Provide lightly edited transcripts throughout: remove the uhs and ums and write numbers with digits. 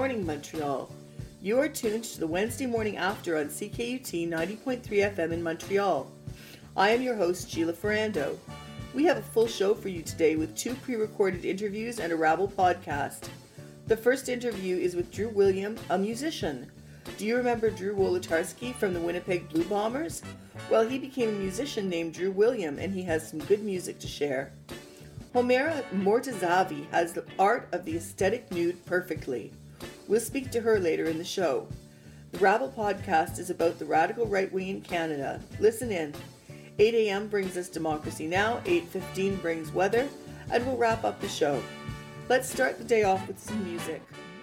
morning, Montreal. You are tuned to the Wednesday Morning After on CKUT 90.3 FM in Montreal. I am your host, Sheila Ferrando. We have a full show for you today with 2 pre-recorded interviews and a Rabble podcast. The first interview is with Drew William, a musician. Do you remember Drew Wolodarski from the Winnipeg Blue Bombers? Well, he became a musician named Drew William, and he has some good music to share. Homera Mortazavi has the art of the aesthetic nude perfectly. We'll speak to her later in the show. The Rabble podcast is about the radical right wing in Canada. Listen in. 8 a.m. brings us Democracy Now!, 8:15 brings weather, and we'll wrap up the show. Let's start the day off with some music.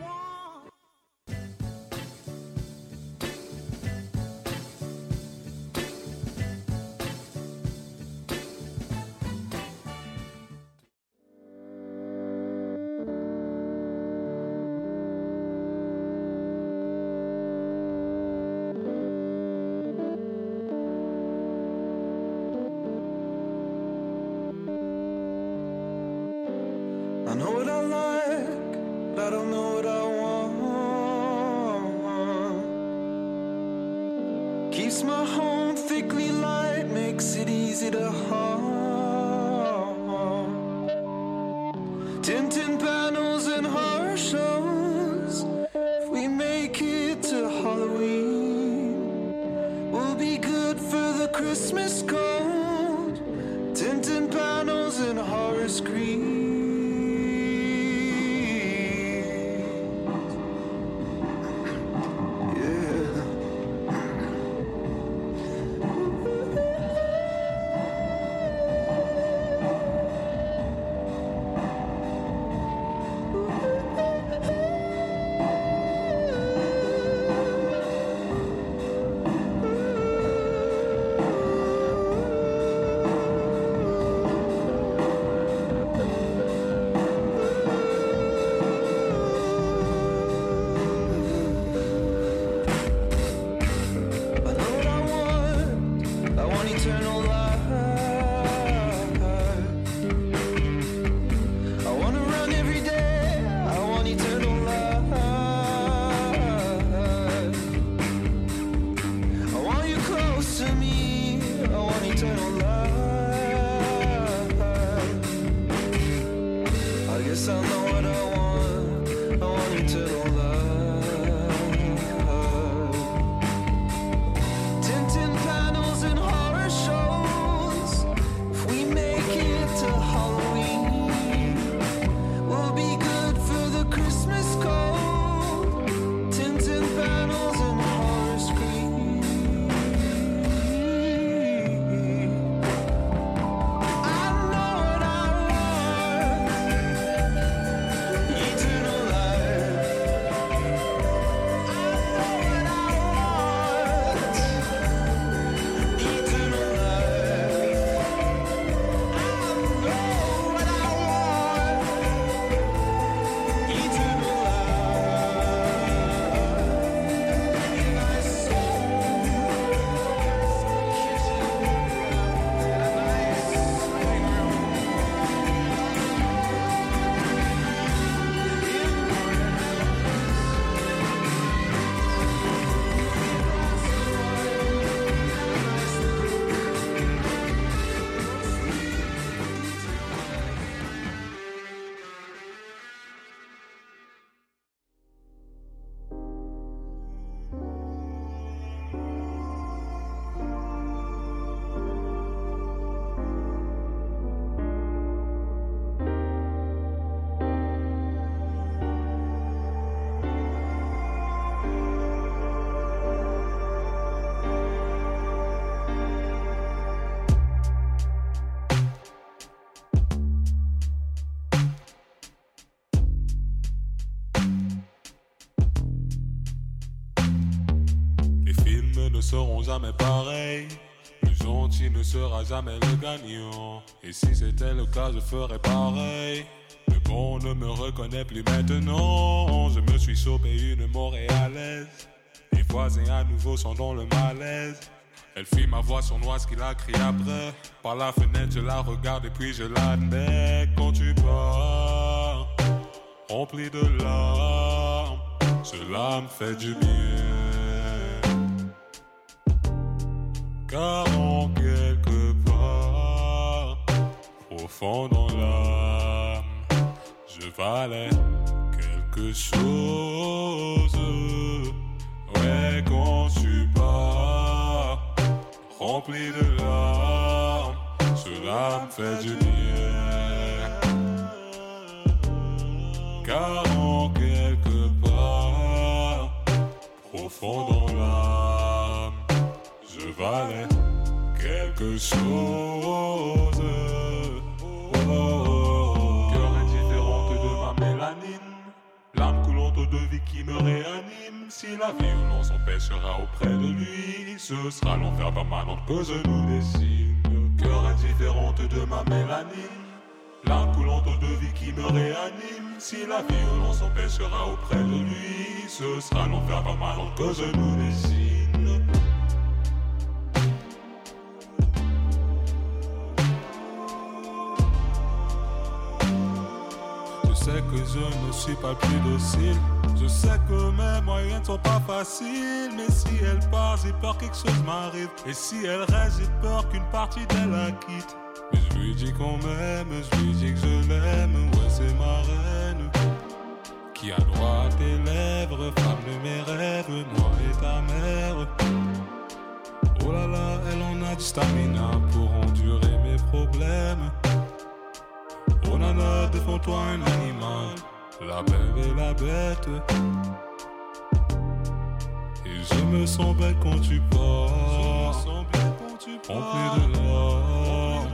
I know what I like, but I don't know what I want. Keeps my home thickly light, makes it easy to harm. Tintin panels and horror shows. If we make it to Halloween, we'll be good for the Christmas cold. Tintin panels and horror screens. Seront jamais pareils. Le gentil ne sera jamais le gagnant. Et si c'était le cas, je ferais pareil. Le bon ne me reconnaît plus maintenant. Je me suis chopé une Montréalaise. Les voisins à nouveau sont dans le malaise. Elle fit ma voix sournoise qu'il a crié après. Par la fenêtre, je la regarde et puis je l'admets. Quand tu pars, rempli de larmes, cela me fait du bien. Car en quelque part, profond dans l'âme, je valais quelque chose. Ouais, quand tu pars, rempli de larmes, cela me fait du bien. Car en quelque part, profond dans l'âme, je valais quelque chose. Cœur indifférente de ma mélanine, l'âme coulante de vie qui me réanime. Si la violence empêchera auprès de lui, ce sera l'enfer permanent que je nous dessine. Cœur indifférente de ma mélanine, l'âme coulante de vie qui me réanime. Si la violence empêchera auprès de lui, ce sera l'enfer permanent que je nous dessine. Je sais que je ne suis pas plus docile. Je sais que mes moyens ne sont pas faciles. Mais si elle part, j'ai peur que quelque chose m'arrive. Et si elle reste, j'ai peur qu'une partie d'elle la quitte. Mais je lui dis qu'on m'aime, je lui dis que je l'aime. Ouais, c'est ma reine qui a droit à tes lèvres, femme de mes rêves, moi et ta mère. Oh là là, elle en a du stamina pour endurer mes problèmes. Oh nana, défends-toi un animal, la belle et la bête. Et je me sens belle quand tu pars, rempli de l'or.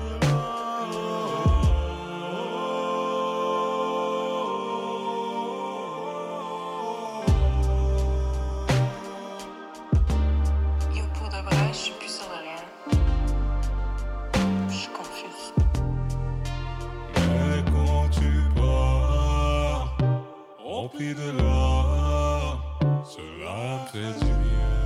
Rempli de l'or, cela me fait du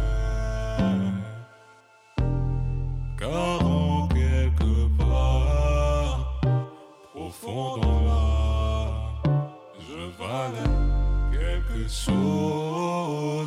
bien. Car en quelque part, profond dans l'âme, je valais quelque chose.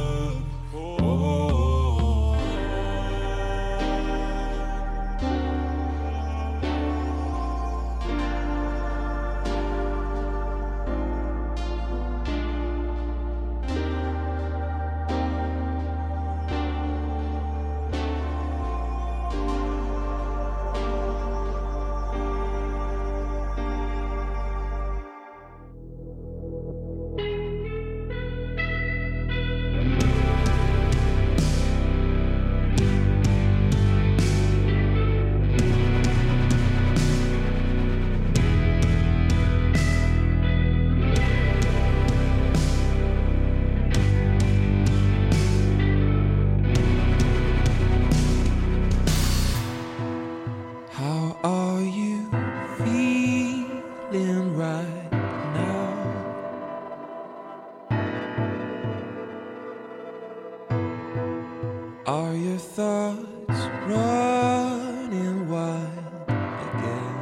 Are your thoughts running wild again?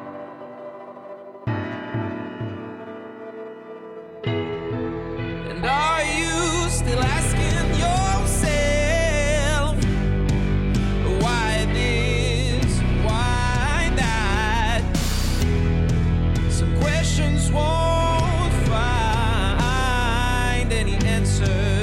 And are you still asking yourself why this, why that? Some questions won't find any answers.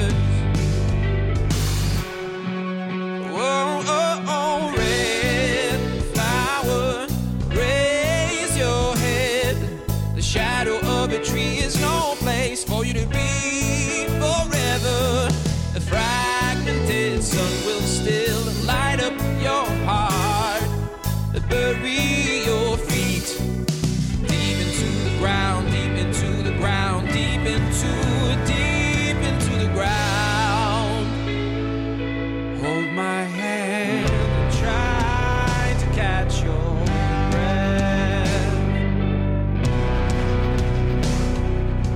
Tree is no place for you to be forever. The fragmented sun will still light up your heart. Bury your feet deep into the ground, deep into the ground, deep into the ground. Hold my hand and try to catch your breath.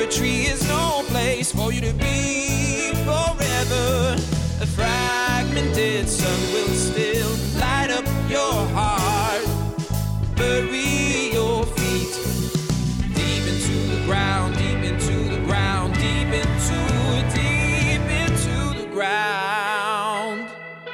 poetry is no place for you to be forever. A fragmented sun will still light up your heart. Bury your feet deep into the ground, deep into the ground, deep into the ground.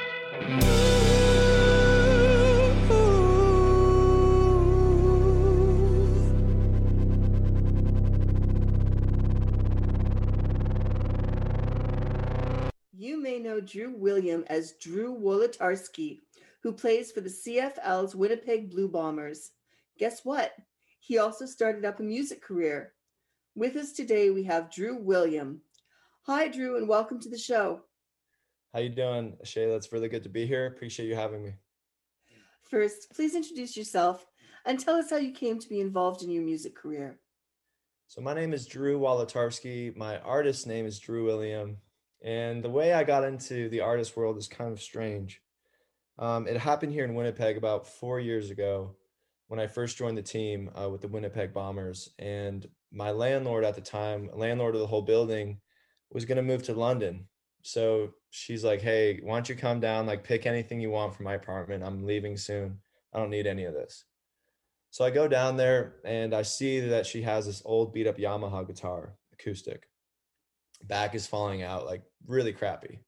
You may know Drew William as Drew Wolodarski, who plays for the CFL's Winnipeg Blue Bombers. Guess what? He also started up a music career. With us today, we have Drew William. Hi, Drew, and welcome to the show. How you doing, Shayla? It's really good to be here. Appreciate you having me. First, please introduce yourself and tell us how you came to be involved in your music career. So my name is Drew Wolodarski. My artist name is Drew William. And the way I got into the artist world is kind of strange. It happened here in Winnipeg about 4 years ago when I first joined the team with the Winnipeg Bombers. And my landlord at the time, landlord of the whole building, was going to move to London. So she's like, hey, why don't you come down, like pick anything you want from my apartment. I'm leaving soon. I don't need any of this. So I go down there and I see that she has this old beat up Yamaha guitar, acoustic. Back is falling out, like really crappy.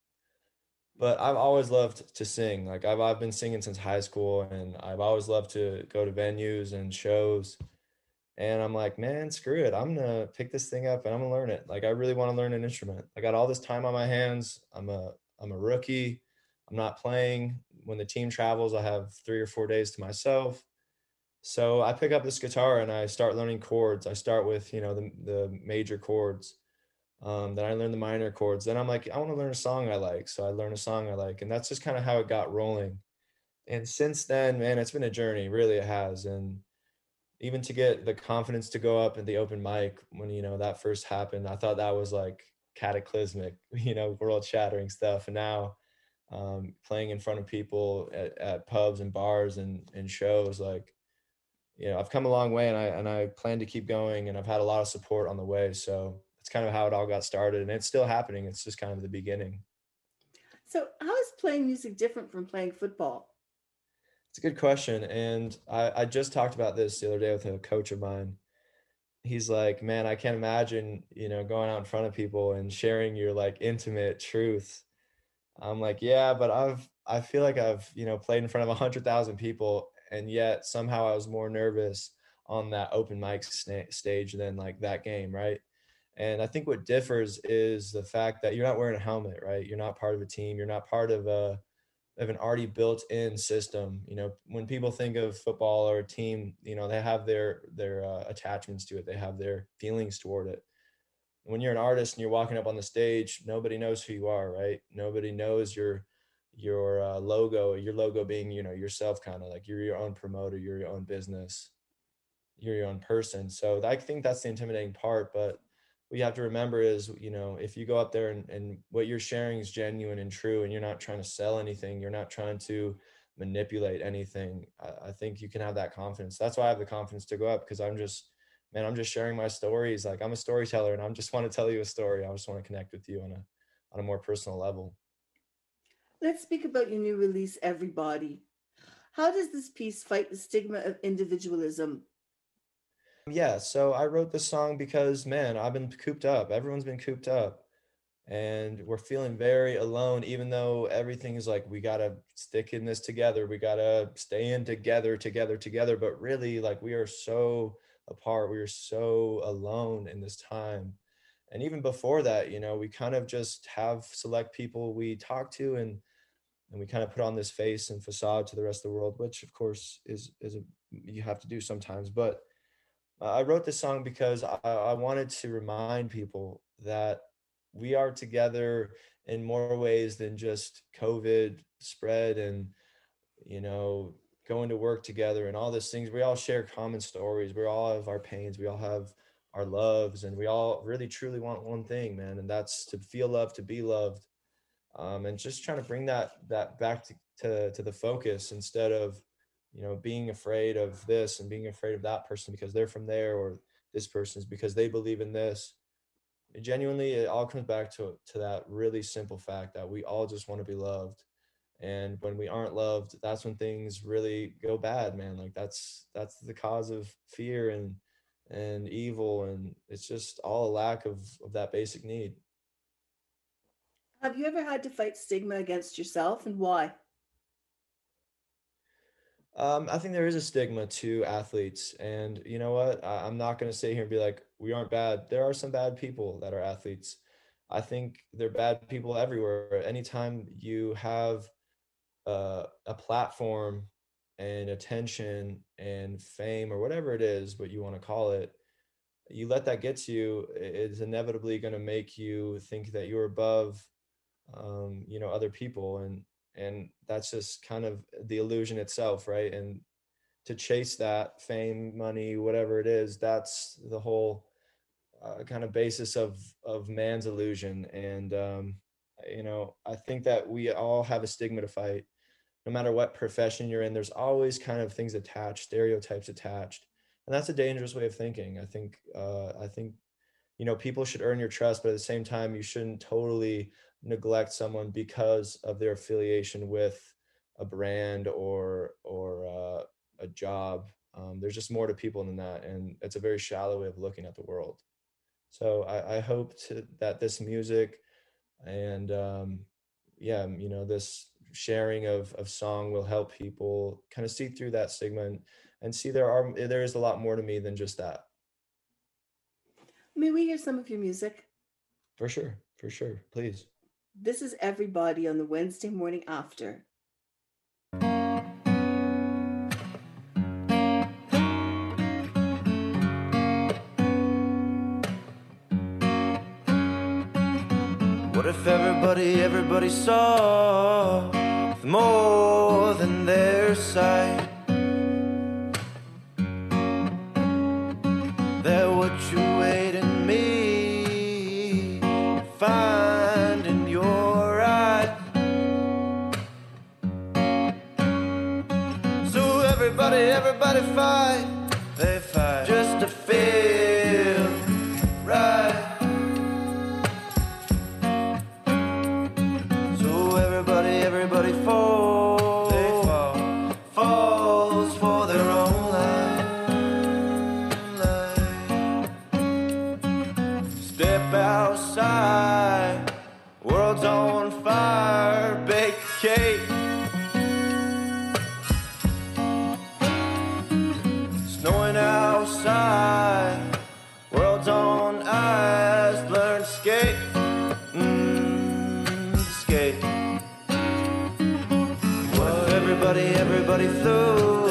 But I've always loved to sing. Like I've been singing since high school, and I've always loved to go to venues and shows. And I'm like, man, screw it. I'm gonna pick this thing up and I'm gonna learn it. Like I really want to learn an instrument. I got all this time on my hands. I'm a rookie. I'm not playing. When the team travels, I have 3 or 4 days to myself. So I pick up this guitar and I start learning chords. I start with, the major chords. Then I learn the minor chords. Then I'm like, I want to learn a song I like. So I learn a song I like. And that's just kind of how it got rolling. And since then, man, it's been a journey. Really, it has. And even to get the confidence to go up at the open mic when, that first happened, I thought that was like cataclysmic, world shattering stuff. And now playing in front of people at pubs and bars and shows, like, I've come a long way, and I plan to keep going, and I've had a lot of support on the way. So it's kind of how it all got started, and it's still happening. It's just kind of the beginning. So how is playing music different from playing football? It's a good question. And I just talked about this the other day with a coach of mine. He's like, man, I can't imagine, going out in front of people and sharing your like intimate truth. I'm like, yeah, but I feel like I've, played in front of 100,000 people, and yet somehow I was more nervous on that open mic stage than like that game, right? And I think what differs is the fact that you're not wearing a helmet, right? You're not part of a team. You're not part of an already built-in system. When people think of football or a team, they have their attachments to it. They have their feelings toward it. When you're an artist and you're walking up on the stage, nobody knows who you are, right? Nobody knows your logo. Your logo being, yourself, kind of like you're your own promoter, you're your own business, you're your own person. So I think that's the intimidating part. But what you have to remember is, if you go up there and what you're sharing is genuine and true, and you're not trying to sell anything, you're not trying to manipulate anything, I think you can have that confidence. That's why I have the confidence to go up, because I'm just sharing my stories. Like I'm a storyteller, and I just want to tell you a story. I just want to connect with you on a more personal level. Let's speak about your new release, Everybody. How does this piece fight the stigma of individualism? Yeah, so I wrote this song because, man, I've been cooped up. Everyone's been cooped up, and we're feeling very alone, even though everything is like, we got to stick in this together. We got to stay in together. But really, like, we are so apart. We are so alone in this time. And even before that, we kind of just have select people we talk to, and we kind of put on this face and facade to the rest of the world, which of course you have to do sometimes. But I wrote this song because I wanted to remind people that we are together in more ways than just COVID spread and, going to work together and all these things. We all share common stories. We all have our pains. We all have our loves, and we all really truly want one thing, man. And that's to feel loved, to be loved. And just trying to bring that back to the focus, instead of, being afraid of this and being afraid of that person because they're from there, or this person is because they believe in this. genuinely, it all comes back to that really simple fact that we all just want to be loved. And when we aren't loved, that's when things really go bad, man. Like that's the cause of fear and evil, and it's just all a lack of that basic need. Have you ever had to fight stigma against yourself, and why? I think there is a stigma to athletes, and you know what? I'm not going to sit here and be like, we aren't bad. There are some bad people that are athletes. I think there are bad people everywhere. Anytime you have a platform and attention and fame or whatever it is, what you want to call it, you let that get to you, it's inevitably going to make you think that you're above, other people, and that's just kind of the illusion itself, right? And to chase that fame, money, whatever it is, that's the whole kind of basis of man's illusion. And I think that we all have a stigma to fight. No matter what profession you're in, there's always kind of things attached, stereotypes attached, and that's a dangerous way of thinking. I think people should earn your trust, but at the same time, you shouldn't totally neglect someone because of their affiliation with a brand or a job. There's just more to people than that, and it's a very shallow way of looking at the world. So I hope that this music and this sharing of song will help people kind of see through that stigma and see there is a lot more to me than just that. May we hear some of your music? For sure, please. This is Everybody on the Wednesday Morning After. What if everybody saw more than their sight? That what you wait in me find in your eyes. So everybody fight, they fight just to feel right. Everybody falls, they falls for their own life. Step outside, world's on fire, bake a cake. Snowing outside, world's on ice, learn to skate. Skate. Everybody flew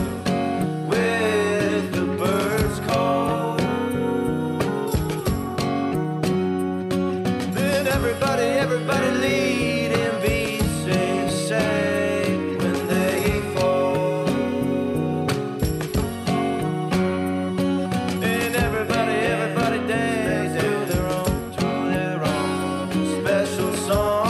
with the birds call. Then everybody lead and be safe when they fall. And everybody dance to their own special song.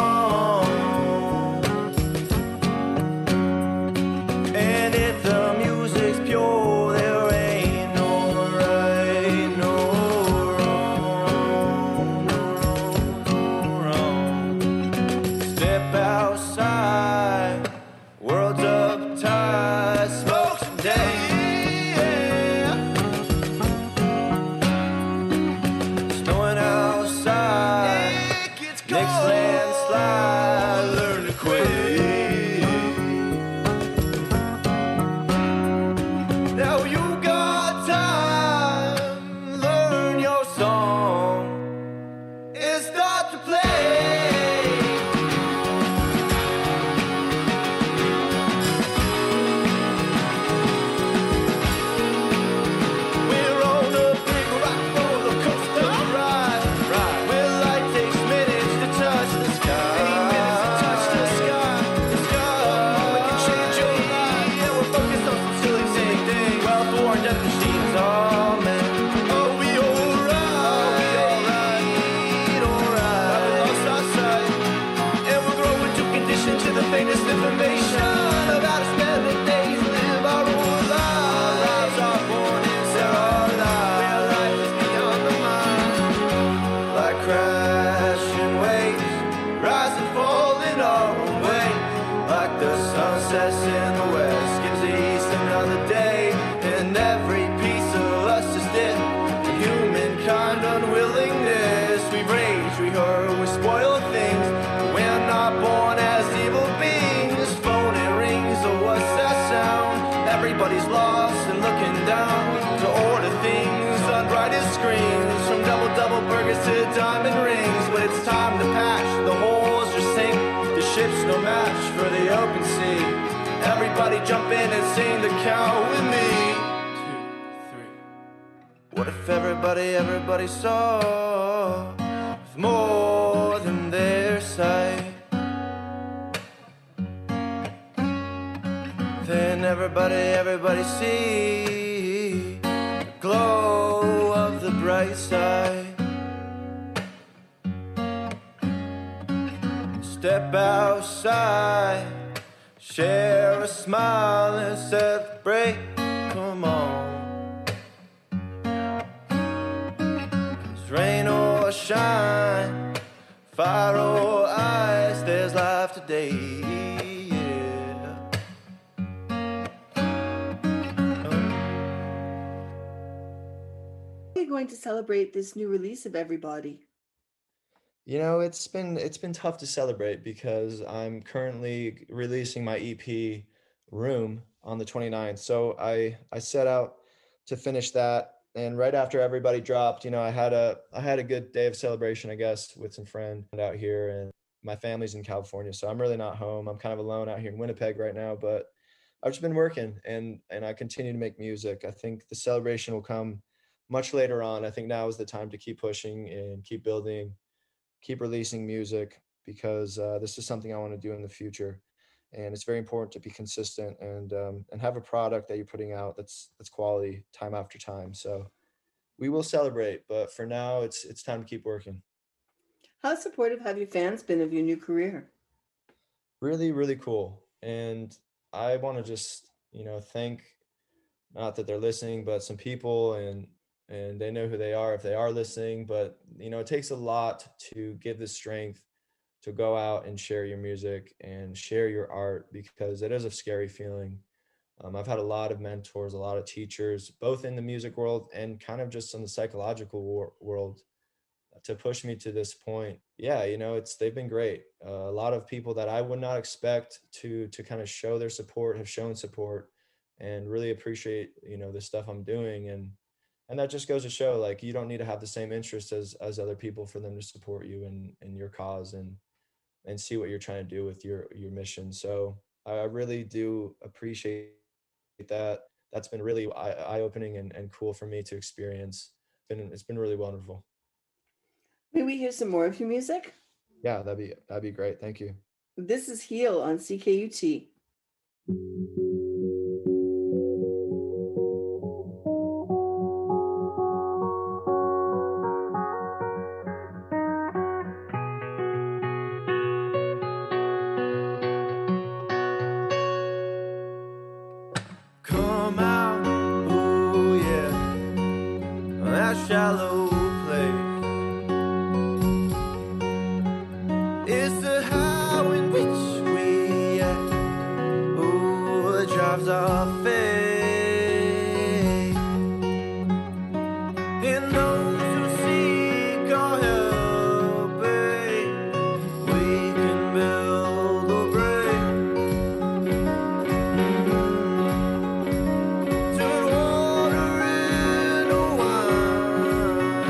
down to order things on brightest screens, from double burgers to diamond rings. When it's time to patch, the holes just sink. The ship's no match for the open sea. Everybody jump in and sing the count with me. 2, 3. What if everybody saw with more than their sight? Then everybody see the glow of the bright side. Step outside, share a smile and celebrate. Come on, 'cause rain or shine, fire or ice, there's life today. Going to celebrate this new release of Everybody? You know, it's been tough to celebrate because I'm currently releasing my EP Room on the 29th. So I set out to finish that, and right after Everybody dropped, you know, I had a good day of celebration, I guess, with some friends out here, and my family's in California, so I'm really not home. I'm kind of alone out here in Winnipeg right now, but I've just been working and I continue to make music. I think the celebration will come much later on. I think now is the time to keep pushing and keep building, keep releasing music, because this is something I want to do in the future. And it's very important to be consistent and have a product that you're putting out that's quality time after time. So we will celebrate, but for now it's time to keep working. How supportive have your fans been of your new career? Really, really cool. And I want to just, you know, thank, not that they're listening, but some people, and they know who they are if they are listening. But, you know, it takes a lot to give the strength to go out and share your music and share your art, because it is a scary feeling. I've had a lot of mentors, a lot of teachers, both in the music world and kind of just in the psychological world, to push me to this point. Yeah, you know, they've been great. A lot of people that I would not expect to kind of show their support have shown support and really appreciate, you know, the stuff I'm doing. And that just goes to show, like, you don't need to have the same interests as other people for them to support you in your cause and see what you're trying to do with your mission. So I really do appreciate that. That's been really eye-opening and cool for me to experience. It's been really wonderful. May we hear some more of your music? Yeah, that'd be great. Thank you. This is Heal on CKUT. Come out, oh yeah, that shallow place. It's the how in which we act, oh, it drives our faith. And those who seek our help, babe, we can build or break. Turn water into wine.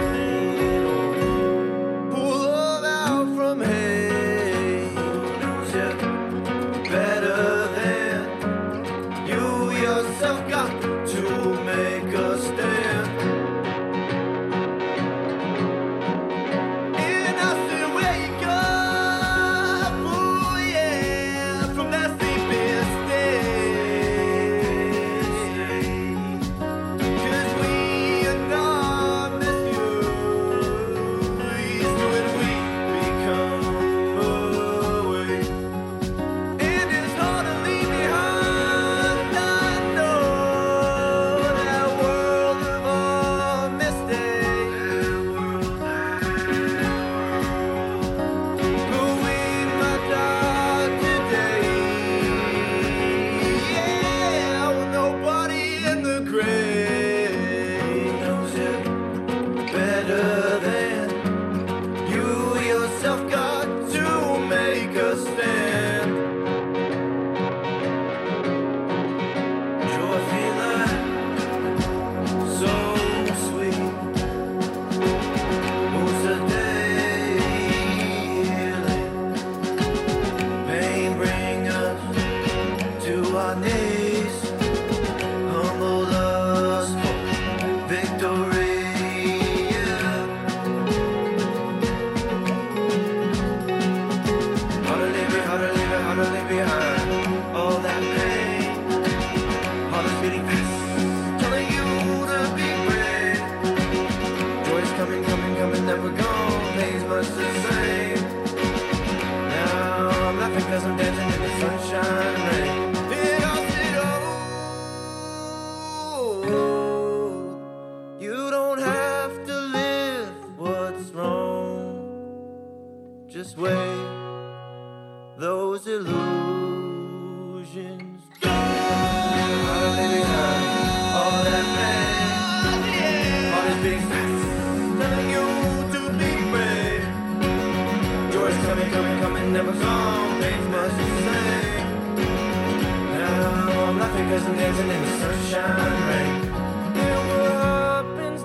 coming, never gone, ain't much to say. Now I'm laughing cause I'm dancing in the sunshine rain. And what happens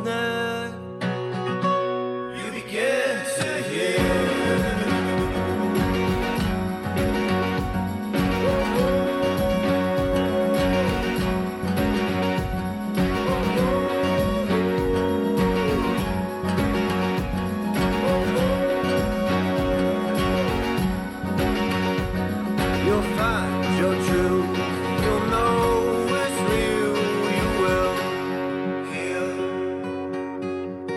next? You begin to hear. You'll find your truth. You'll know it's real. You will heal.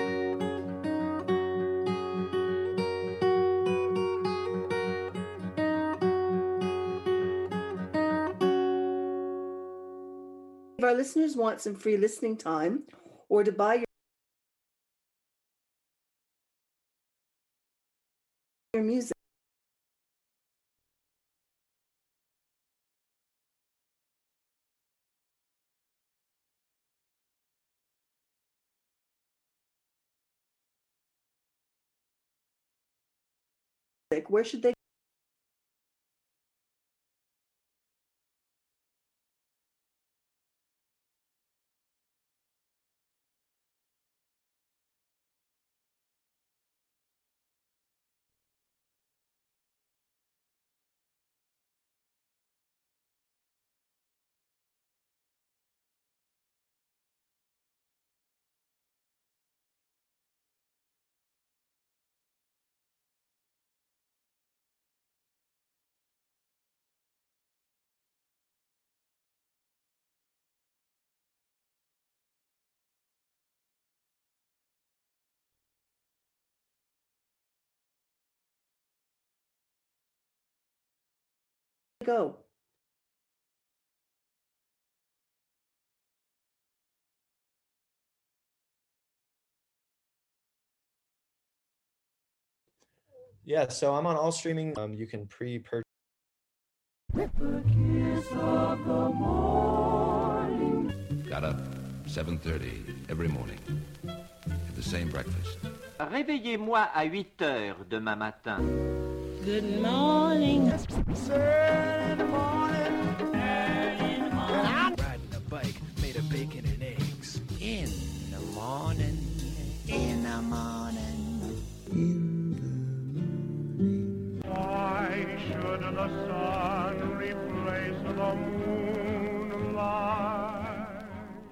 If our listeners want some free listening time or to buy your music, where should they go? Yeah, so I'm on all streaming. You can pre-purchase. Got up 7:30 every morning. Had the same breakfast. Réveillez-moi à 8 heures demain matin. Good morning. Riding a bike made of bacon and eggs. In the morning, in the morning. Why should the sun replace the moonlight?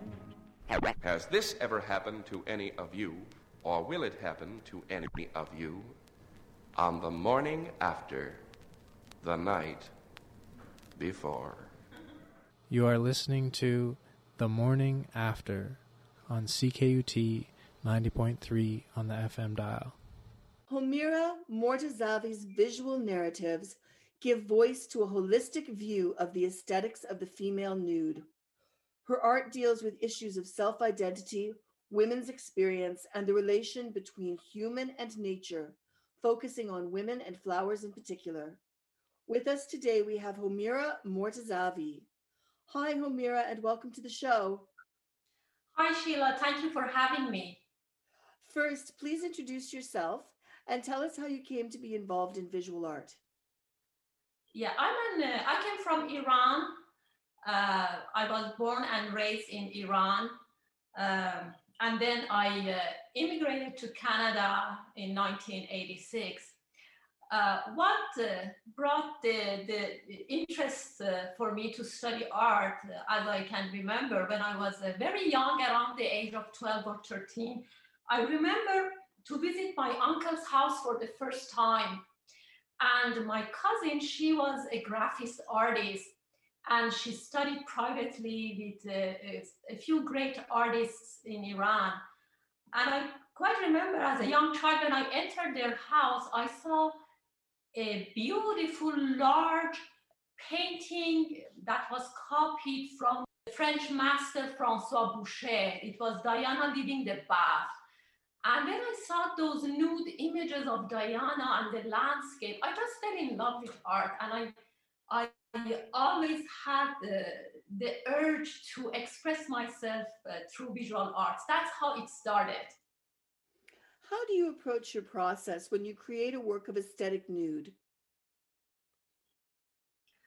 Has this ever happened to any of you, or will it happen to any of you, on the morning after the night before? You are listening to The Morning After on CKUT 90.3 on the FM dial. Homira Mortazavi's visual narratives give voice to a holistic view of the aesthetics of the female nude. Her art deals with issues of self-identity, women's experience, and the relation between human and nature, focusing on women and flowers in particular. With us today, we have Homira Mortazavi. Hi, Homira, and welcome to the show. Hi, Sheila. Thank you for having me. First, please introduce yourself and tell us how you came to be involved in visual art. Yeah, I came from Iran. I was born and raised in Iran. And then I immigrated to Canada in 1986. What brought the interest for me to study art, as I can remember, when I was very young, around the age of 12 or 13, I remember to visit my uncle's house for the first time. And my cousin, she was a graphist artist, and she studied privately with a few great artists in Iran. And I quite remember as a young child, when I entered their house, I saw a beautiful, large painting that was copied from the French master François Boucher. It was Diana leading the bath. And when I saw those nude images of Diana and the landscape, I just fell in love with art. And I always had the urge to express myself through visual arts. That's how it started. How do you approach your process when you create a work of aesthetic nude?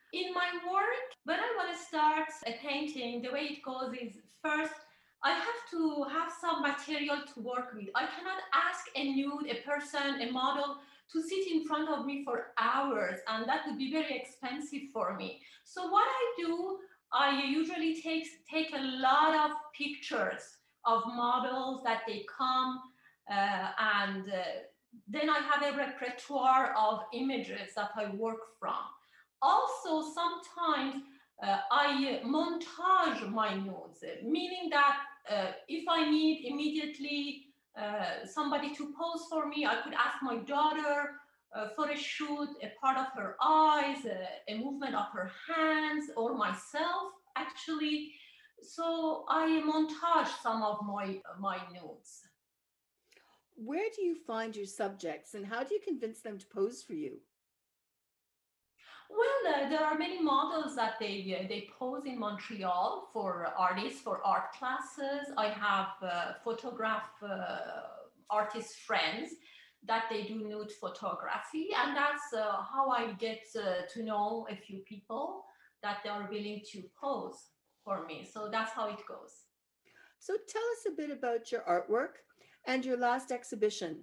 In my work, when I want to start a painting, the way it goes is first, I have to have some material to work with. I cannot ask a nude, a person, a model to sit in front of me for hours, and that would be very expensive for me. So what I do, I usually take a lot of pictures of models that they come, and then I have a repertoire of images that I work from. Also, sometimes I montage my nudes, meaning that if I need immediately somebody to pose for me, I could ask my daughter for a shoot, a part of her eyes, a movement of her hands, or myself, actually. So I montage some of my nudes. Where do you find your subjects and how do you convince them to pose for you? Well, there are many models that they pose in Montreal for artists, for art classes. I have photograph artist friends that they do nude photography, and that's how I get to know a few people that they are willing to pose for me. So that's how it goes. So tell us a bit about your artwork and your last exhibition.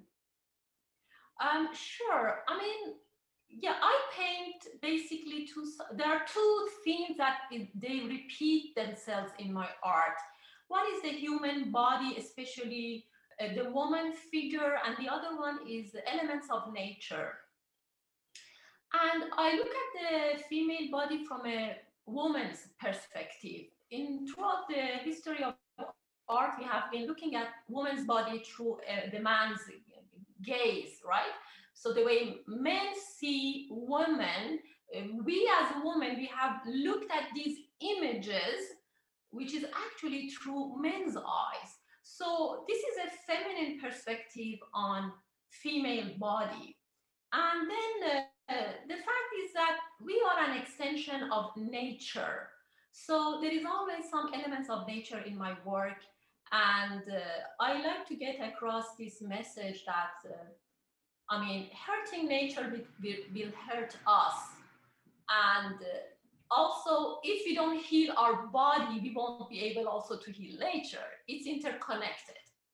Sure. I mean, yeah, I paint basically there are two themes that they repeat themselves in my art. One is the human body, especially the woman figure, and the other one is the elements of nature. And I look at the female body from a woman's perspective. Throughout the history of art, we have been looking at woman's body through the man's gaze, right? So the way men see women, we as women, we have looked at these images, which is actually through men's eyes. So this is a feminine perspective on female body. And then the fact is that we are an extension of nature. So there is always some elements of nature in my work. And I like to get across this message that hurting nature will hurt us. And also, if we don't heal our body, we won't be able also to heal nature. It's interconnected.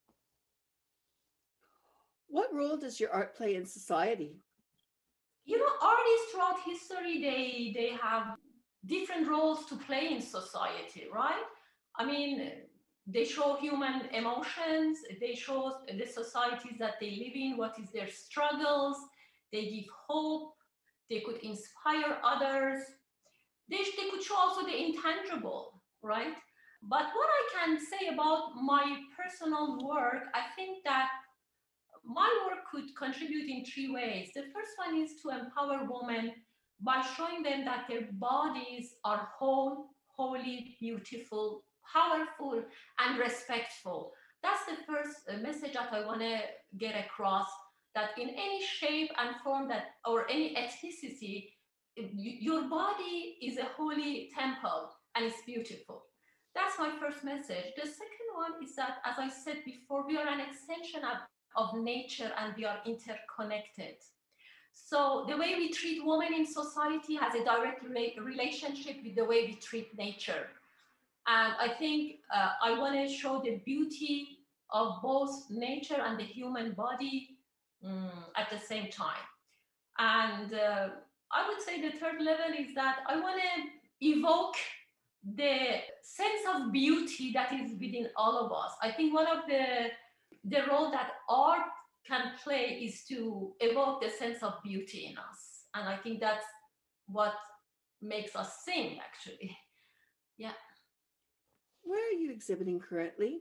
What role does your art play in society? You know, artists throughout history, they have different roles to play in society, right? I mean, they show human emotions, they show the societies that they live in, what is their struggles, they give hope, they could inspire others, they could show also the intangible, right? But what I can say about my personal work, I think that my work could contribute in three ways. The first one is to empower women by showing them that their bodies are whole, holy, beautiful, powerful, and respectful. That's the first message that I want to get across, that in any shape and form or any ethnicity, your body is a holy temple and it's beautiful. That's my first message. The second one is that, as I said before, we are an extension of nature and we are interconnected. So the way we treat women in society has a direct relationship with the way we treat nature. And I think I want to show the beauty of both nature and the human body at the same time. And I would say the third level is that I want to evoke the sense of beauty that is within all of us. I think one of the role that art can play is to evoke the sense of beauty in us. And I think that's what makes us sing, actually. Yeah. Where are you exhibiting currently?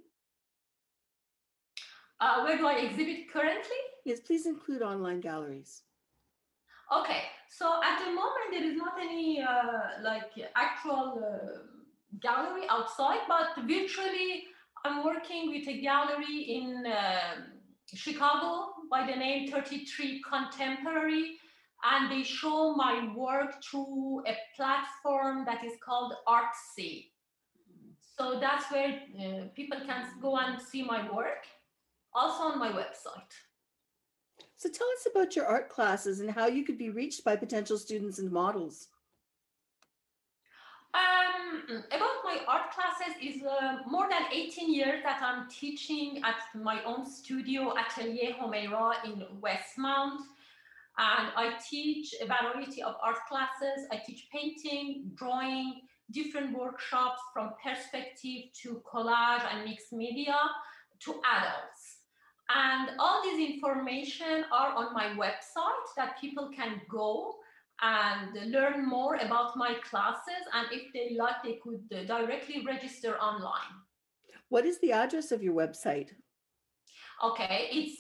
Where do I exhibit currently? Yes, please include online galleries. Okay, so at the moment there is not any actual gallery outside, but virtually I'm working with a gallery in Chicago by the name 33 Contemporary, and they show my work through a platform that is called Artsy. So that's where people can go and see my work, also on my website. So tell us about your art classes and how you could be reached by potential students and models. About my art classes is more than 18 years that I'm teaching at my own studio, Atelier Homeira in Westmount. And I teach a variety of art classes. I teach painting, drawing, different workshops from perspective to collage and mixed media to adults. And all these information are on my website that people can go and learn more about my classes. And if they like, they could directly register online. What is the address of your website? Okay, it's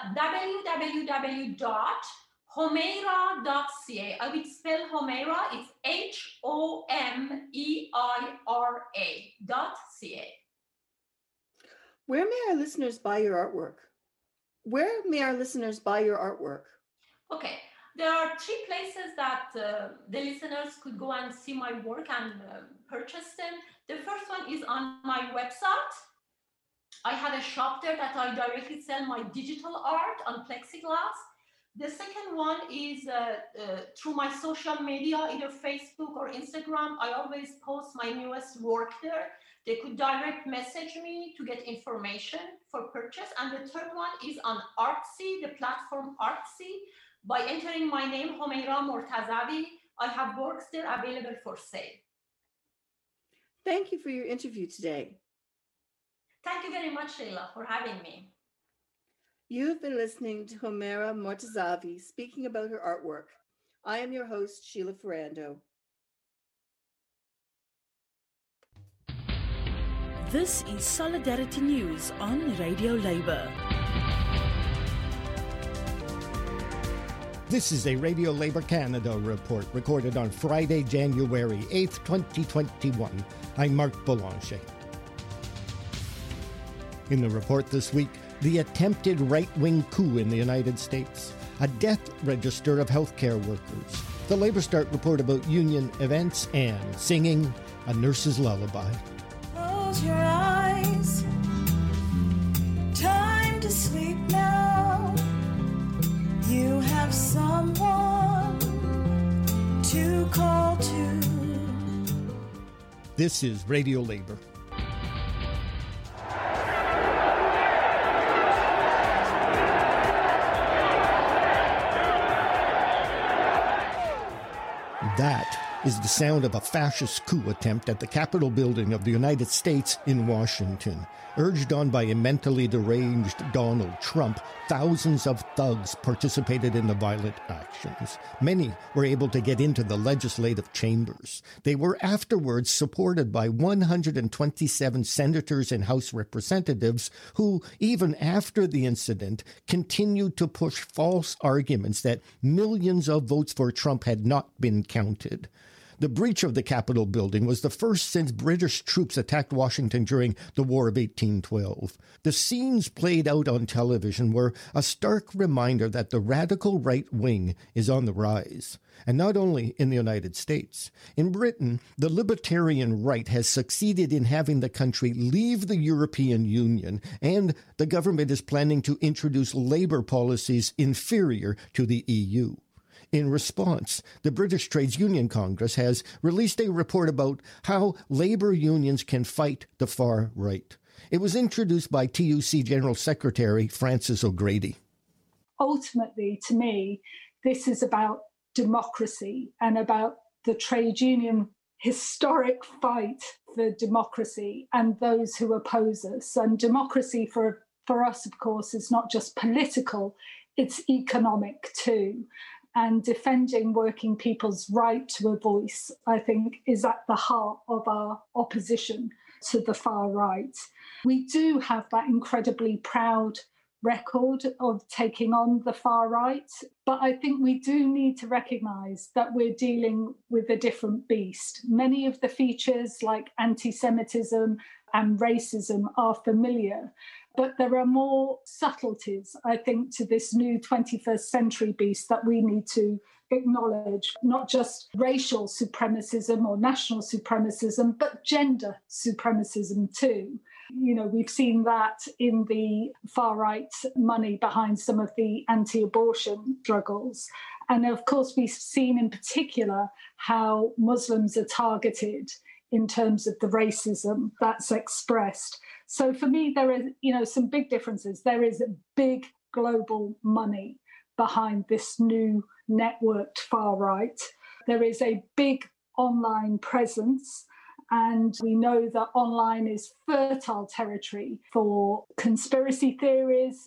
www.homeira.ca. I will spell Homeira. It's HOMEIRA.ca. Where may our listeners buy your artwork? Okay, there are 3 places that the listeners could go and see my work and purchase them. The first one is on my website. I have a shop there that I directly sell my digital art on plexiglass. The second one is through my social media, either Facebook or Instagram. I always post my newest work there. They could direct message me to get information for purchase. And the third one is on Artsy, the platform Artsy. By entering my name, Homeira Mortazavi, I have works there available for sale. Thank you for your interview today. Thank you very much, Sheila, for having me. You've been listening to Homeira Mortazavi speaking about her artwork. I am your host, Sheila Ferrando. This is Solidarity News on Radio Labour. This is a Radio Labour Canada report recorded on Friday, January 8th, 2021. I'm Mark Boulanger. In the report this week, the attempted right-wing coup in the United States, a death register of healthcare workers, the Labour Start report about union events, and singing a nurse's lullaby. Close your eyes, time to sleep now. You have someone to call to. This is Radio Labour. That is the sound of a fascist coup attempt at the Capitol building of the United States in Washington. Urged on by a mentally deranged Donald Trump, thousands of thugs participated in the violent actions. Many were able to get into the legislative chambers. They were afterwards supported by 127 senators and House representatives who, even after the incident, continued to push false arguments that millions of votes for Trump had not been counted. The breach of the Capitol building was the first since British troops attacked Washington during the War of 1812. The scenes played out on television were a stark reminder that the radical right wing is on the rise. And not only in the United States. In Britain, the libertarian right has succeeded in having the country leave the European Union, and the government is planning to introduce Labour policies inferior to the EU. In response, the British Trades Union Congress has released a report about how labour unions can fight the far right. It was introduced by TUC General Secretary Frances O'Grady. Ultimately, to me, this is about democracy and about the trade union historic fight for democracy and those who oppose us. And democracy for us, of course, is not just political, it's economic too. And defending working people's right to a voice, I think, is at the heart of our opposition to the far right. We do have that incredibly proud record of taking on the far right, but I think we do need to recognise that we're dealing with a different beast. Many of the features like anti-Semitism and racism are familiar, but there are more subtleties, I think, to this new 21st century beast that we need to acknowledge, not just racial supremacism or national supremacism, but gender supremacism too. We've seen that in the far-right money behind some of the anti-abortion struggles. And of course, we've seen in particular how Muslims are targeted in terms of the racism that's expressed. So for me, there are, some big differences. There is big global money behind this new networked far-right. There is a big online presence, and we know that online is fertile territory for conspiracy theories,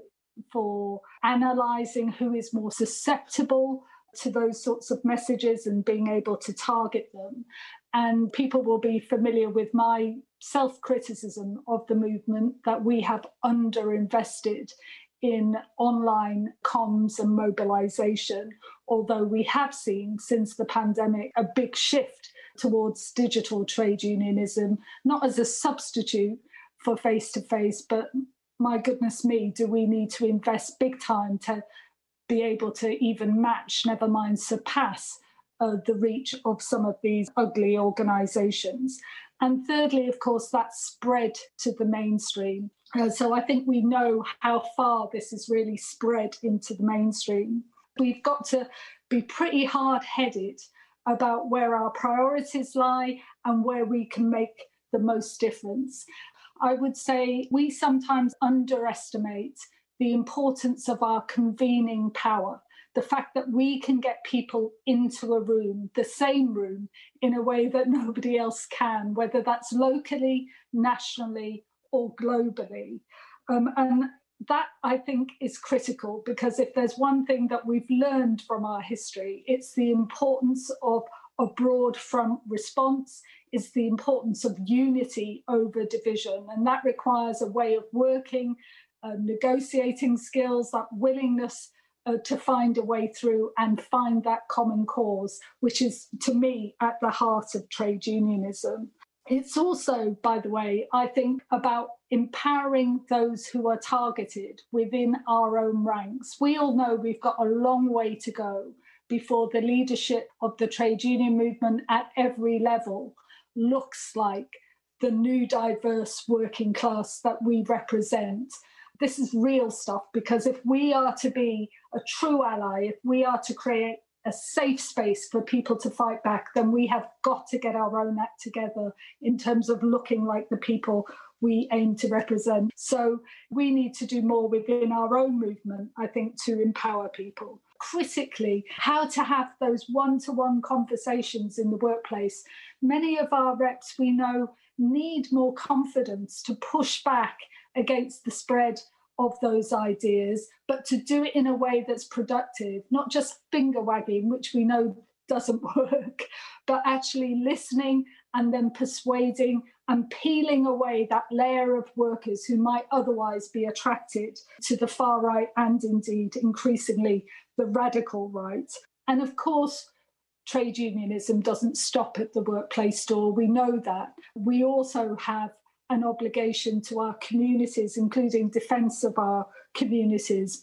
for analysing who is more susceptible to those sorts of messages and being able to target them. And people will be familiar with my self-criticism of the movement that we have underinvested in online comms and mobilisation, although we have seen since the pandemic a big shift towards digital trade unionism, not as a substitute for face-to-face, but my goodness me, do we need to invest big time to be able to even match, never mind surpass, the reach of some of these ugly organisations. And thirdly, of course, that spread to the mainstream. So I think we know how far this has really spread into the mainstream. We've got to be pretty hard-headed about where our priorities lie and where we can make the most difference. I would say we sometimes underestimate the importance of our convening power, the fact that we can get people into a room, the same room, in a way that nobody else can, whether that's locally, nationally, or globally. And that, I think, is critical, because if there's one thing that we've learned from our history, it's the importance of a broad front response, is the importance of unity over division. And that requires a way of working, negotiating skills, that willingness to find a way through and find that common cause, which is, to me, at the heart of trade unionism. It's also, by the way, I think about empowering those who are targeted within our own ranks. We all know we've got a long way to go before the leadership of the trade union movement at every level looks like the new diverse working class that we represent. This is real stuff, because if we are to be a true ally, if we are to create a safe space for people to fight back, then we have got to get our own act together in terms of looking like the people we aim to represent. So we need to do more within our own movement, I think, to empower people. Critically, how to have those one-to-one conversations in the workplace. Many of our reps, we know, need more confidence to push back against the spread of those ideas, but to do it in a way that's productive, not just finger wagging, which we know doesn't work, but actually listening and then persuading and peeling away that layer of workers who might otherwise be attracted to the far right and indeed increasingly the radical right. And of course, trade unionism doesn't stop at the workplace door. We know that. We also have an obligation to our communities, including defence of our communities.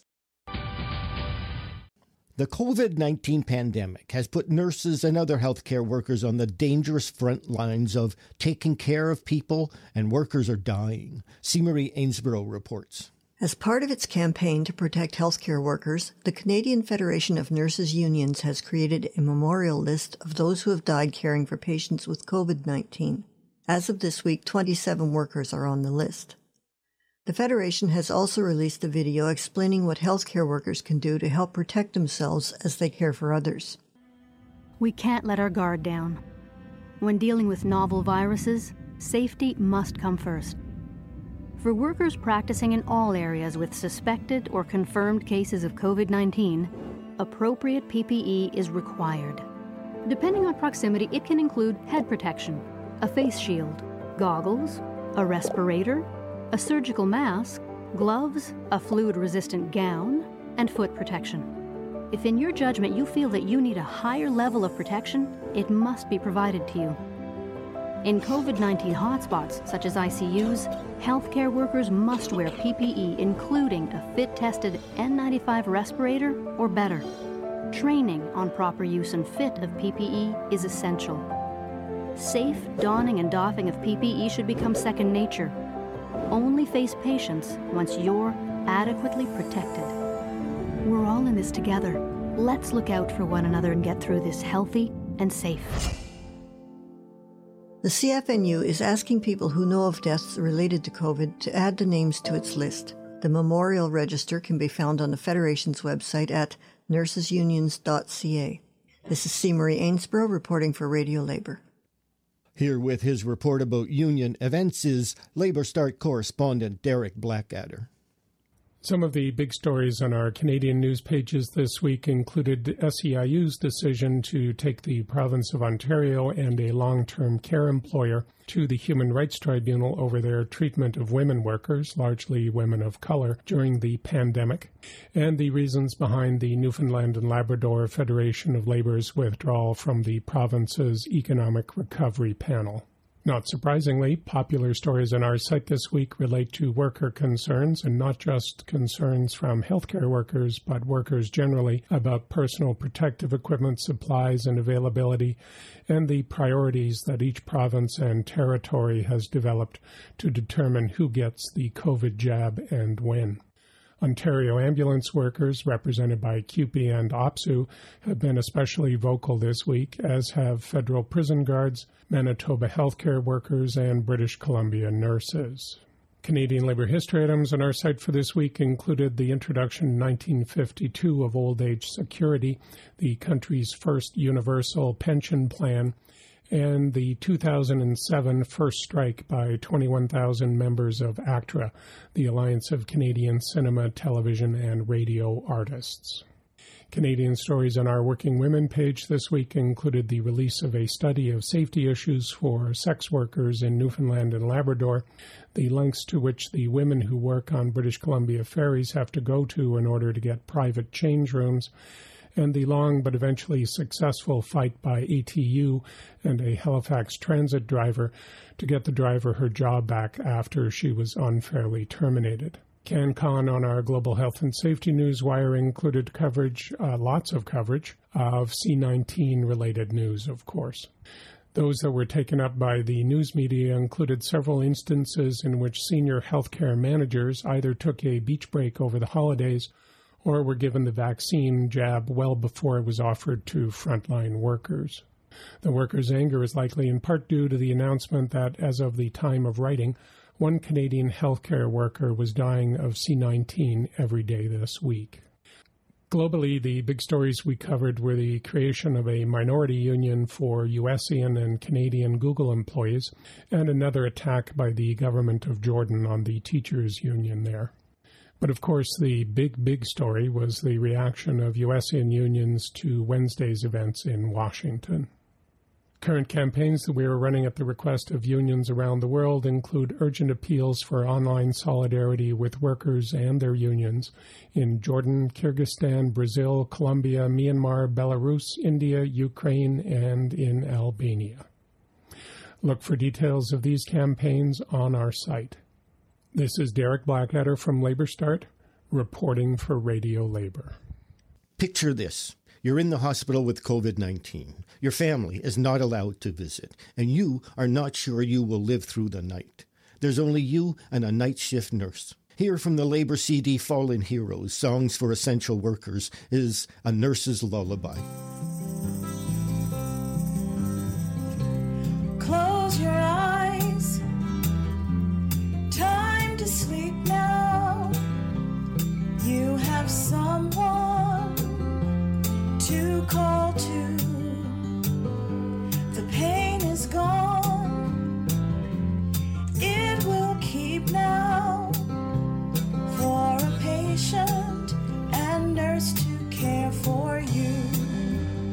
The COVID-19 pandemic has put nurses and other healthcare workers on the dangerous front lines of taking care of people, and workers are dying. C. Marie Ainsborough reports. As part of its campaign to protect healthcare workers, the Canadian Federation of Nurses Unions has created a memorial list of those who have died caring for patients with COVID-19. As of this week, 27 workers are on the list. The Federation has also released a video explaining what healthcare workers can do to help protect themselves as they care for others. We can't let our guard down. When dealing with novel viruses, safety must come first. For workers practicing in all areas with suspected or confirmed cases of COVID-19, appropriate PPE is required. Depending on proximity, it can include head protection, a face shield, goggles, a respirator, a surgical mask, gloves, a fluid-resistant gown, and foot protection. If in your judgment you feel that you need a higher level of protection, it must be provided to you. In COVID-19 hotspots, such as ICUs, healthcare workers must wear PPE, including a fit-tested N95 respirator or better. Training on proper use and fit of PPE is essential. Safe donning and doffing of PPE should become second nature. only face patients once you're adequately protected. We're all in this together. Let's look out for one another and get through this healthy and safe. The CFNU is asking people who know of deaths related to COVID to add the names to its list. The memorial register can be found on the Federation's website at nursesunions.ca. This is C. Marie Ainsborough reporting for Radio Labour. Here with his report about union events is Labour Start correspondent Derek Blackadder. Some of the big stories on our Canadian news pages this week included SEIU's decision to take the province of Ontario and a long-term care employer to the Human Rights Tribunal over their treatment of women workers, largely women of color, during the pandemic, and the reasons behind the Newfoundland and Labrador Federation of Labour's withdrawal from the province's Economic Recovery Panel. Not surprisingly, popular stories on our site this week relate to worker concerns, and not just concerns from healthcare workers, but workers generally about personal protective equipment supplies and availability, and the priorities that each province and territory has developed to determine who gets the COVID jab and when. Ontario ambulance workers, represented by CUPE and OPSU, have been especially vocal this week, as have federal prison guards, Manitoba healthcare workers, and British Columbia nurses. Canadian Labour history items on our site for this week included the introduction in 1952 of Old Age Security, the country's first universal pension plan, and the 2007 first strike by 21,000 members of ACTRA, the Alliance of Canadian Cinema, Television, and Radio Artists. Canadian stories on our Working Women page this week included the release of a study of safety issues for sex workers in Newfoundland and Labrador, the lengths to which the women who work on British Columbia ferries have to go to in order to get private change rooms, and the long but eventually successful fight by ATU and a Halifax transit driver to get the driver her job back after she was unfairly terminated. CanCon on our Global Health and Safety News Wire included coverage, lots of coverage, of C-19-related news, of course. Those that were taken up by the news media included several instances in which senior healthcare managers either took a beach break over the holidays or were given the vaccine jab well before it was offered to frontline workers. The workers' anger is likely in part due to the announcement that, as of the time of writing, one Canadian healthcare worker was dying of C-19 every day this week. Globally, the big stories we covered were the creation of a minority union for U.S.ian and Canadian Google employees, and another attack by the government of Jordan on the teachers' union there. But of course, the big story was the reaction of U.S.ian unions to Wednesday's events in Washington. Current campaigns that we are running at the request of unions around the world include urgent appeals for online solidarity with workers and their unions in Jordan, Kyrgyzstan, Brazil, Colombia, Myanmar, Belarus, India, Ukraine, and in Albania. Look for details of these campaigns on our site. This is Derek Blackadder from Labour Start, reporting for Radio Labour. Picture this. You're in the hospital with COVID-19. Your family is not allowed to visit, and you are not sure you will live through the night. There's only you and a night shift nurse. Here from the Labour CD Fallen Heroes, Songs for Essential Workers, is A Nurse's Lullaby. Close your eyes. Time to sleep now. You have someone to call to. The pain is gone. It will keep now for a patient and nurse to care for you.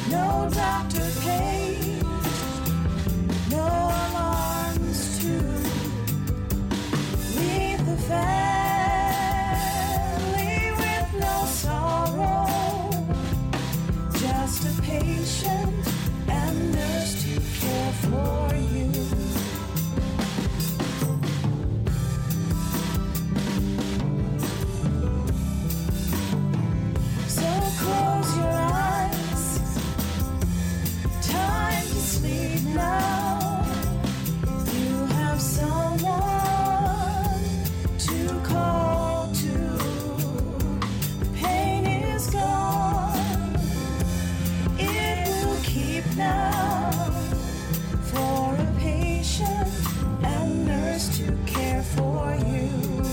No doctor pain, no alarms to leave the family with no sorrow. Just a patient and nurse to care for you. So close your eyes, time to sleep now. You have someone to call to. The pain is gone, it will keep now. For a patient and nurse to care for you.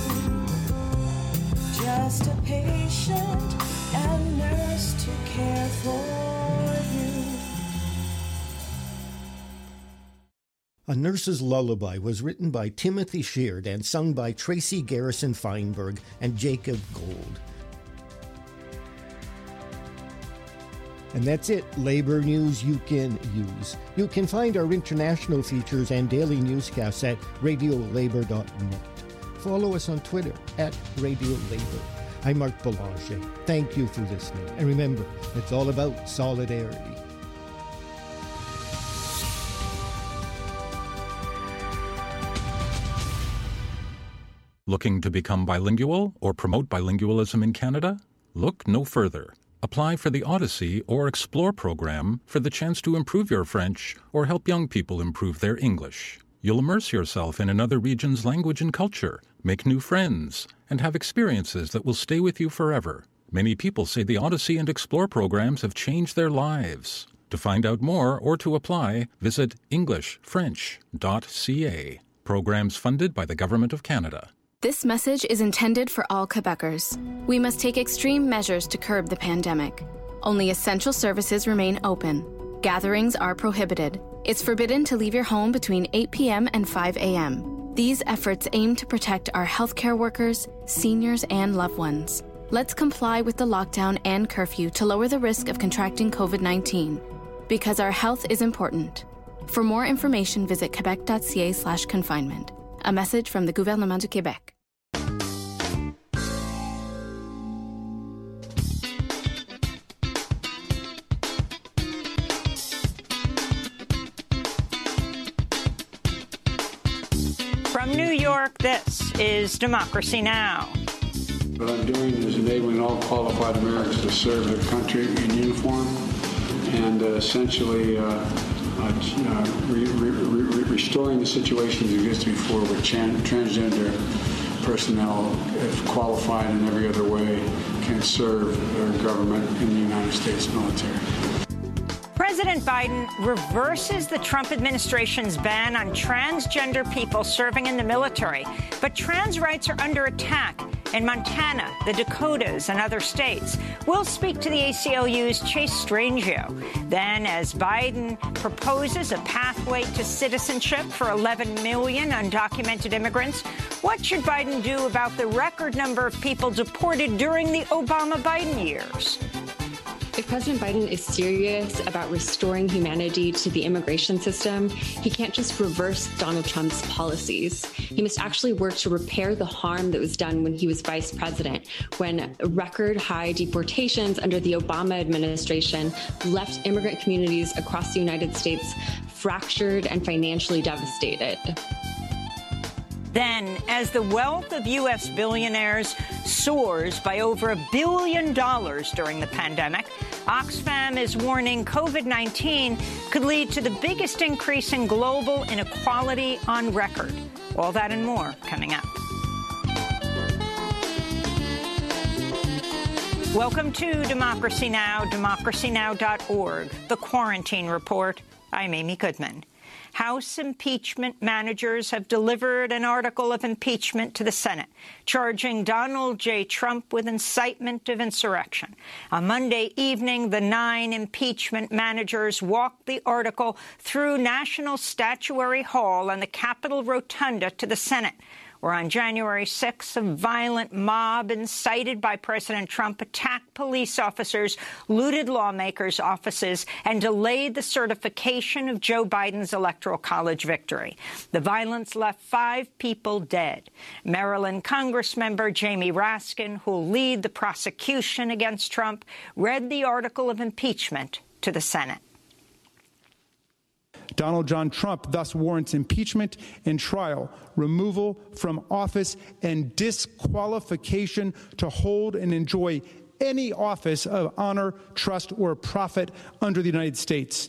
Just a patient and nurse to care for you. A Nurse's Lullaby was written by Timothy Sheard and sung by Tracy Garrison Feinberg and Jacob Gold. And that's it. Labor news you can use. You can find our international features and daily newscasts at radiolabor.net. Follow us on Twitter at Radio Labor. I'm Mark Boulanger. Thank you for listening. And remember, it's all about solidarity. Looking to become bilingual or promote bilingualism in Canada? Look no further. Apply for the Odyssey or Explore program for the chance to improve your French or help young people improve their English. You'll immerse yourself in another region's language and culture, make new friends, and have experiences that will stay with you forever. Many people say the Odyssey and Explore programs have changed their lives. To find out more or to apply, visit EnglishFrench.ca. Programs funded by the Government of Canada. This message is intended for all Quebecers. We must take extreme measures to curb the pandemic. Only essential services remain open. Gatherings are prohibited. It's forbidden to leave your home between 8 p.m. and 5 a.m. These efforts aim to protect our healthcare workers, seniors, and loved ones. Let's comply with the lockdown and curfew to lower the risk of contracting COVID-19. Because our health is important. For more information, visit quebec.ca/confinement. A message from the Gouvernement du Québec. From New York, this is Democracy Now! What I'm doing is enabling all qualified Americans to serve their country in uniform and essentially restoring the situation that existed before with transgender personnel, if qualified in every other way, can serve their government in the United States military. President Biden reverses the Trump administration's ban on transgender people serving in the military, but trans rights are under attack in Montana, the Dakotas, and other states. We'll speak to the ACLU's Chase Strangio. Then, as Biden proposes a pathway to citizenship for 11 million undocumented immigrants, what should Biden do about the record number of people deported during the Obama-Biden years? If President Biden is serious about restoring humanity to the immigration system, he can't just reverse Donald Trump's policies. He must actually work to repair the harm that was done when he was vice president, when record high deportations under the Obama administration left immigrant communities across the United States fractured and financially devastated. Then, as the wealth of U.S. billionaires soars by over $1 billion during the pandemic, Oxfam is warning COVID-19 could lead to the biggest increase in global inequality on record. All that and more coming up. Welcome to Democracy Now!, democracynow.org, The Quarantine Report. I'm Amy Goodman. House impeachment managers have delivered an article of impeachment to the Senate, charging Donald J. Trump with incitement of insurrection. On Monday evening, the 9 impeachment managers walked the article through National Statuary Hall and the Capitol Rotunda to the Senate, where on January 6th, a violent mob incited by President Trump attacked police officers, looted lawmakers' offices, and delayed the certification of Joe Biden's Electoral College victory. The violence left 5 people dead. Maryland Congressmember Jamie Raskin, who will lead the prosecution against Trump, read the article of impeachment to the Senate. Donald John Trump thus warrants impeachment and trial, removal from office, and disqualification to hold and enjoy any office of honor, trust, or profit under the United States.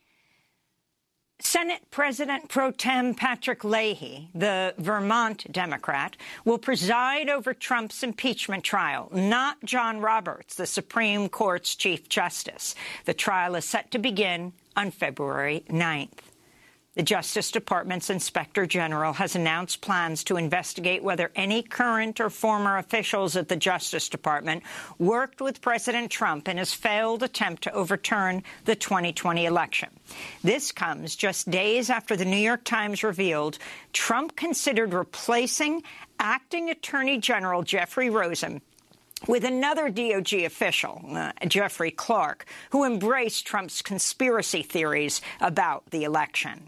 Senate President Pro Tem Patrick Leahy, the Vermont Democrat, will preside over Trump's impeachment trial, not John Roberts, the Supreme Court's Chief Justice. The trial is set to begin on February 9th. The Justice Department's Inspector General has announced plans to investigate whether any current or former officials at the Justice Department worked with President Trump in his failed attempt to overturn the 2020 election. This comes just days after the New York Times revealed Trump considered replacing acting Attorney General Jeffrey Rosen with another DOJ official, Jeffrey Clark, who embraced Trump's conspiracy theories about the election.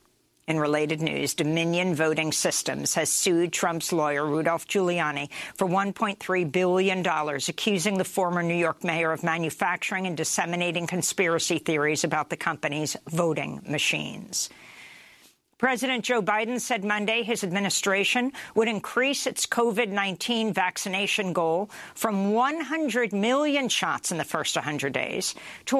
In related news, Dominion Voting Systems has sued Trump's lawyer, Rudolph Giuliani, for $1.3 billion, accusing the former New York mayor of manufacturing and disseminating conspiracy theories about the company's voting machines. President Joe Biden said Monday his administration would increase its COVID-19 vaccination goal from 100 million shots in the first 100 days to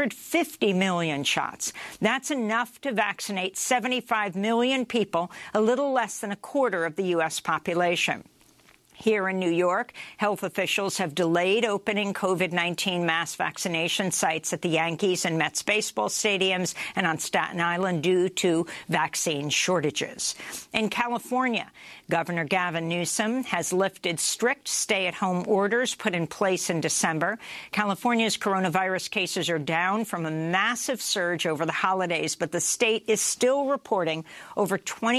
150 million shots. That's enough to vaccinate 75 million people, a little less than a quarter of the U.S. population. Here in New York, health officials have delayed opening COVID-19 mass vaccination sites at the Yankees and Mets baseball stadiums and on Staten Island due to vaccine shortages. In California, Governor Gavin Newsom has lifted strict stay-at-home orders put in place in December. California's coronavirus cases are down from a massive surge over the holidays, but the state is still reporting over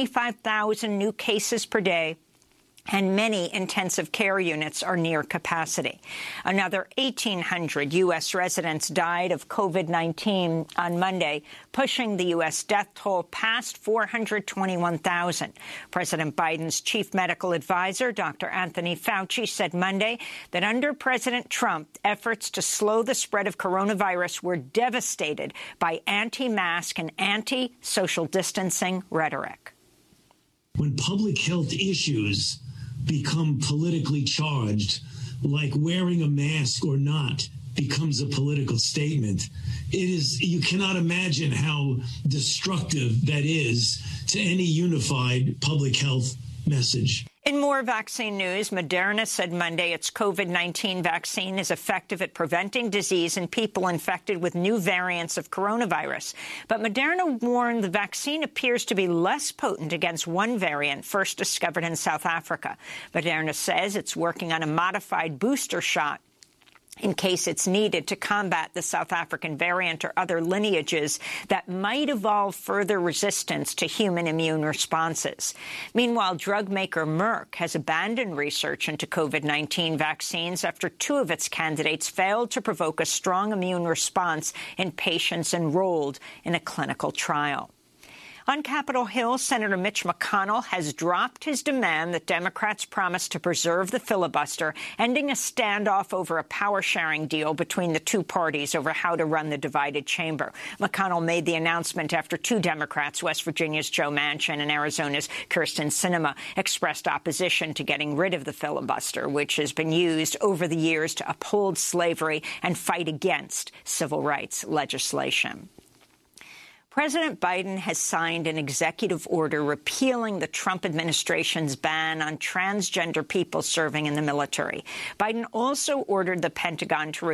25,000 new cases per day, and many intensive care units are near capacity. Another 1,800 U.S. residents died of COVID-19 on Monday, pushing the U.S. death toll past 421,000. President Biden's chief medical advisor, Dr. Anthony Fauci, said Monday that under President Trump, efforts to slow the spread of coronavirus were devastated by anti-mask and anti-social distancing rhetoric. When public health issues become politically charged, like wearing a mask or not becomes a political statement, you cannot imagine how destructive that is to any unified public health message. In more vaccine news, Moderna said Monday its COVID-19 vaccine is effective at preventing disease in people infected with new variants of coronavirus. But Moderna warned the vaccine appears to be less potent against one variant first discovered in South Africa. Moderna says it's working on a modified booster shot in case it's needed to combat the South African variant or other lineages that might evolve further resistance to human immune responses. Meanwhile, drug maker Merck has abandoned research into COVID-19 vaccines after 2 of its candidates failed to provoke a strong immune response in patients enrolled in a clinical trial. On Capitol Hill, Senator Mitch McConnell has dropped his demand that Democrats promise to preserve the filibuster, ending a standoff over a power-sharing deal between the two parties over how to run the divided chamber. McConnell made the announcement after 2 Democrats, West Virginia's Joe Manchin and Arizona's Kyrsten Sinema, expressed opposition to getting rid of the filibuster, which has been used over the years to uphold slavery and fight against civil rights legislation. President Biden has signed an executive order repealing the Trump administration's ban on transgender people serving in the military. Biden also ordered the Pentagon to